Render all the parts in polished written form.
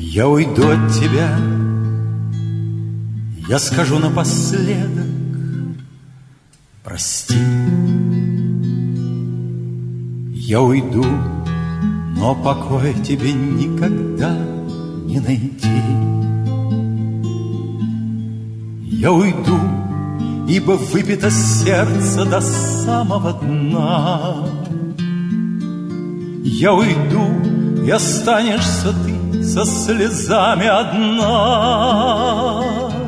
Я уйду от тебя, я скажу напоследок: прости. Я уйду, но покоя тебе никогда не найти. Я уйду, ибо выпито сердце до самого дна. Я уйду, и останешься ты со слезами одна.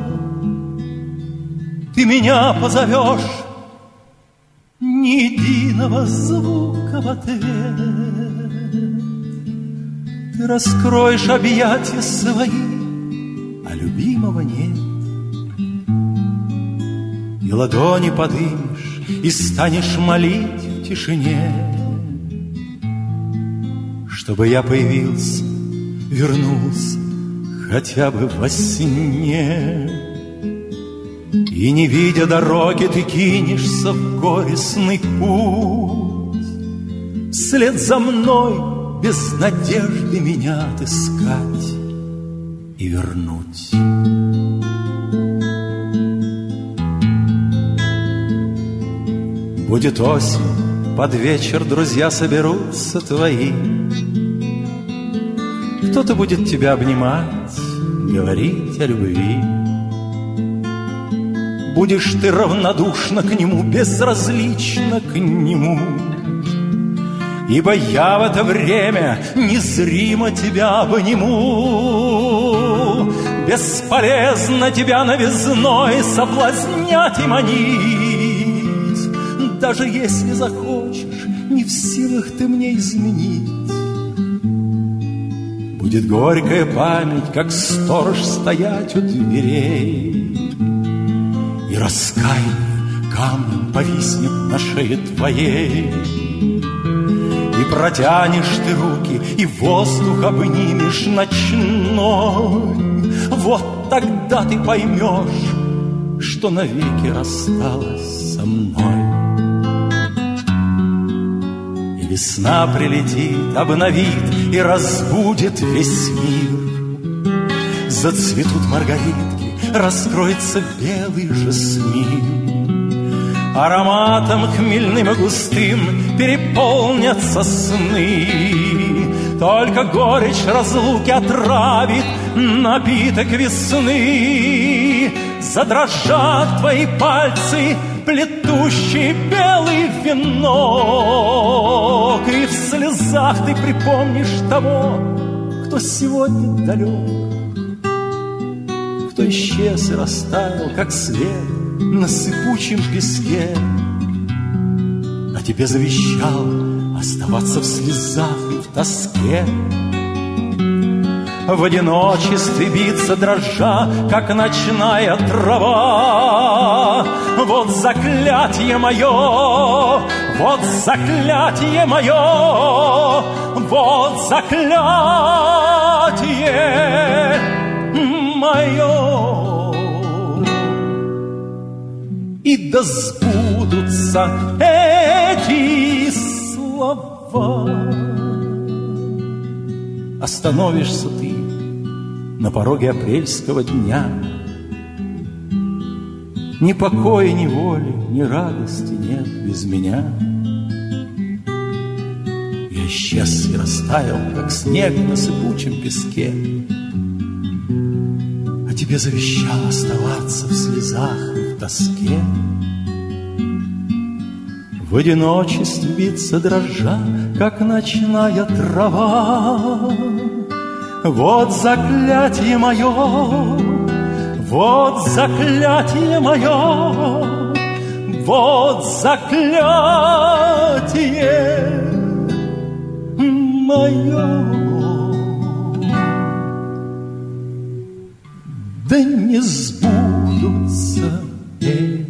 Ты меня позовешь, ни единого звука в ответ. Ты раскроешь объятия свои, а любимого нет. И ладони подымешь, и станешь молить в тишине, чтобы я появился, вернулся хотя бы во сне. И не видя дороги, ты кинешься в горестный путь, вслед за мной без надежды меня отыскать и вернуть. Будет осень, под вечер друзья соберутся твои. Кто-то будет тебя обнимать, говорить о любви. Будешь ты равнодушна к нему, безразлична к нему, ибо я в это время незримо тебя обниму. Бесполезно тебя новизной соблазнять и манить. Даже если захочешь, не в силах ты мне изменить. Будет горькая память, как сторож стоять у дверей, и раскаяние камнем повиснет на шее твоей. И протянешь ты руки, и воздух обнимешь ночной. Вот тогда ты поймешь, что навеки рассталась со мной. И весна прилетит, обновит и разбудит весь мир. Зацветут маргаритки, раскроется белый жасмин. Ароматом хмельным и густым переполнятся сны. Только горечь разлуки отравит напиток весны. Задрожат твои пальцы, плетущие белый венок, и в слезах ты припомнишь того, кто сегодня далек, кто исчез и растаял, как свет на сыпучем песке, а тебе завещал оставаться в слезах и в тоске. В одиночестве биться дрожа, как ночная трава. Вот заклятие мое, вот заклятие мое, вот заклятие мое. И да сбудутся эти слова. Остановишься ты на пороге апрельского дня. Ни покоя, ни воли, ни радости нет без меня. Я исчез и растаял, как снег на сыпучем песке, а тебе завещал оставаться в слезах и в тоске. В одиночестве биться дрожа, как ночная трава. Вот заклятие мое, вот заклятие мое, вот заклятие мое. Да не сбудутся